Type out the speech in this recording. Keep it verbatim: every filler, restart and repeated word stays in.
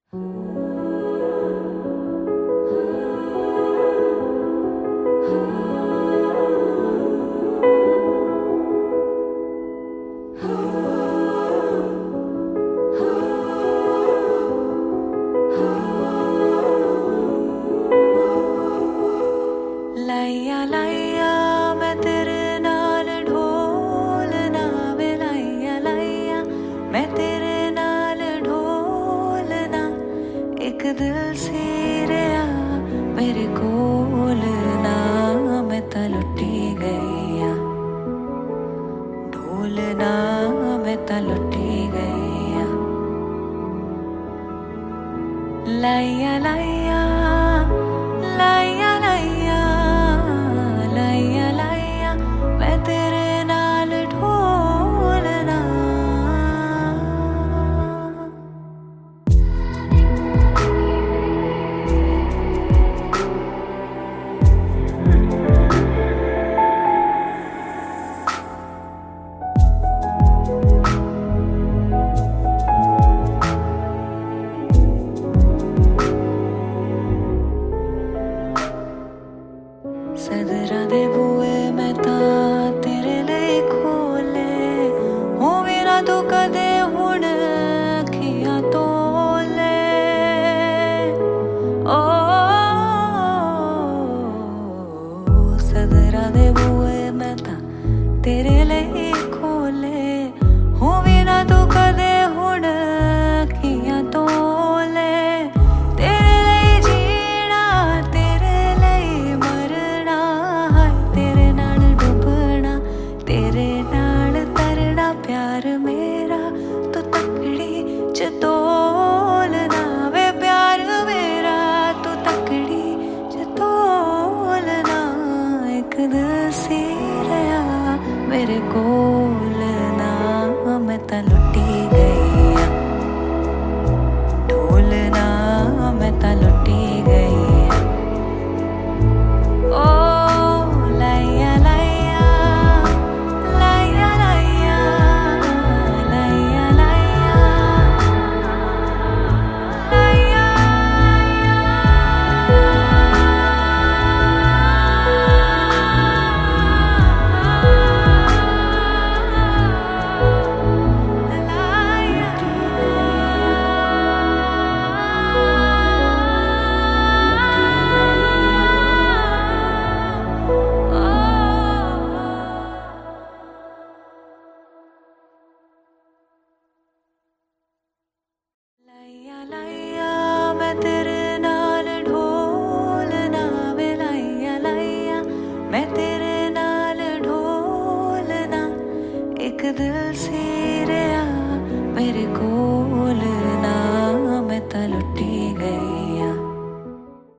लाइया लाइया मैं तेरे नाल ढोलना वे लाइया लाइया मैं तेरे नाल ढोलना एक दिल सी रहा मेरे कोल ना मैं ता लुटी गई आ ढोलना मैं ता लुटी गई आ लाइया लाइया लाइया लाइया लाइया लाइया मैं तेरे नाल ढोलना सदरा दे बुए मैं ता तेरे लिए खोले होवे ना तू कदे हुण अखियां तोले ओ सदरा दे बुए मैं ता तेरे लिए खोले होवे ना तू कदे हुण अखियां तोले तेरे लिए जीना तेरे लिए मरना हाय तेरे नाल डुबना तेरे नाल तरना प्यार मेरा तू तकड़ी च तोलना वे प्यार मेरा तू तकड़ी च तोलना एक दिल सी रहा मेरे कोल ना मैं ता लुटी गई आ ढोलना मैं ता लुटी गई आ ओ लाइया लाइया लाइया लाइया लाइया लाइया लाइया लाइया लाइया मैं तेरे नाल ढोलना वे लाइया लाइया मैं तेरे नाल ढोलना एक दिल सी रहा मेरे को